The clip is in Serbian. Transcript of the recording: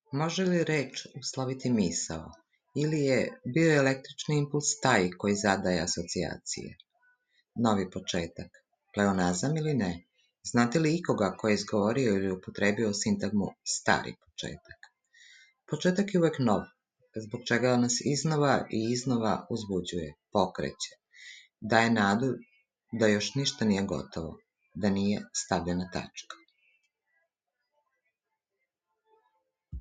Može li reč usloviti misao, ili je bioelektrični impuls taj koji zadaje asocijacije? Novi početak. Pleonazam ili ne? Znate li ikoga ko je izgovorio ili upotrebio sintagmu stari početak? Početak je uvek nov, zbog čega nas iznova i iznova uzbuđuje, pokreće, daje nadu da još ništa nije gotovo, da nije stavljena tačka.